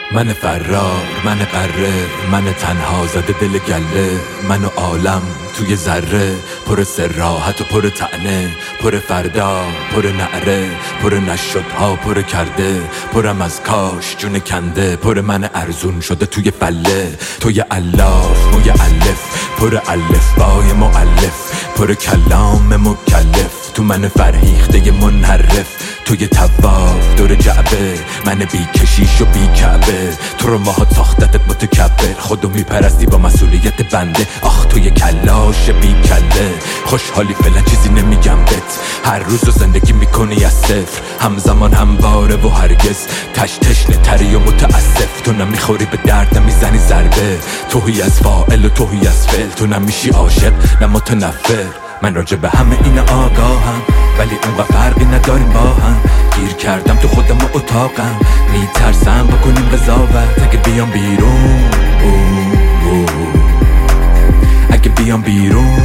من فرار، من قره، من تنها زده دل گله، من و عالم توی ذره، پر سراحت و پر طعنه، پر فردا، پر نعره، پر نشدها، پر کرده، پرم از کاش جون کنده، پر من ارزون شده توی فله، توی الاف موی الف، پر الف بای مؤلف، پر کلام مکلف، تو من فرهیخته منحرف، توی طواف دور جعبه، من بی کشیش و بی کعبه، تو رو ماها ساختتت متکبر، خودو میپرستی با مسئولیت بنده، آخ توی کلاش بی کله، خوشحالی فعلا چیزی نمیگم بهت، هر روز رو زندگی میکنی از صفر، همزمان همواره و هرگز تشنه تری و متاسف، تو نمیخوری به درد نمیزنی ضربه، توهی از فاعل و توهی از فعل، تو نمیشی عاشق نه متنفر، من راجع به همه این آگاهم، ولی اونقدر فرقی نداریم با هم، گیر کردم تو خودم و اتاقم، میترسم بکنیم قضاوت، اگه بیام بیرون اگه بیام بیرون،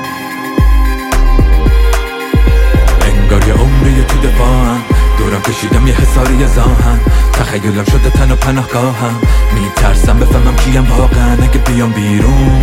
انگار یه عمری تو دفاعم، دورم کشیدم یه حساری زاهم، تخیلم شده تن و پناهگاهم، میترسم بفهمم کیم واقعا، اگه بیام بیرون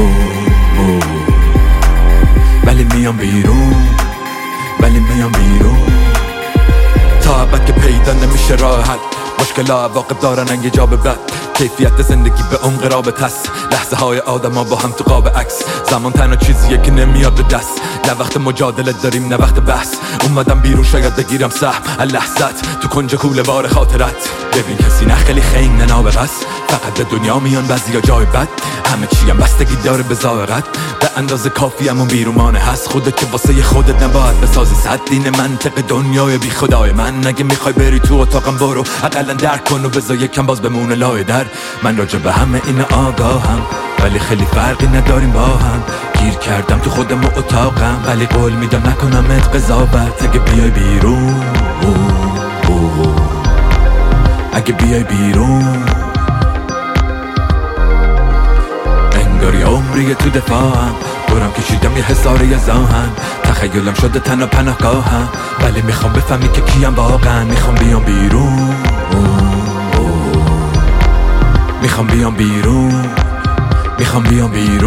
ولی میام بیرون، ولی میام بیرون، تا ابد که پیدا نمیشه راحت، مشکل‌ها عواقب دارن انگه جا به بد، کیفیت زندگی به عمق رابط هست، لحظه های آدم ها با هم تو قاب عکس، زمان تنها چیزیه که نمیاد به دست، نه وقت مجادله داریم نه وقت بحث، اومدم بیرون شاید بگیرم سهم اللحظت، تو کنج کوله بار خاطرت، ببین کسی نه خیلی خنگ نه نابغس، فقط به دنیا میان بعضیا جای بد، همه چیم بستگی داره به ذائقت، به اندازه کافی همون بیرومانه هست، خودت که واسه خودت نباید بسازی صد دین منطق دنیای بی خدای من، اگه میخوای بری تو اتاقم برو اقلا درک کن و بذار یکم باز بمونه لای در، من راجع به همه این آگاهم، ولی خیلی فرقی نداریم با هم، گیر کردم تو خودم و اتاقم، ولی قول میدم نکنمت قضاوت، اگه بیای بیرون اگه بیای بیرون، انگار یه عمری تو دفاعم، دورم کشیدم یه حساری زاهم، تخیلم شده تن و پناهگاهم، ولی میخوام بفهمی که کیم واقعا، میخوام بیام بیرون میخوام بیام بیرون میخوام بیام بیرون.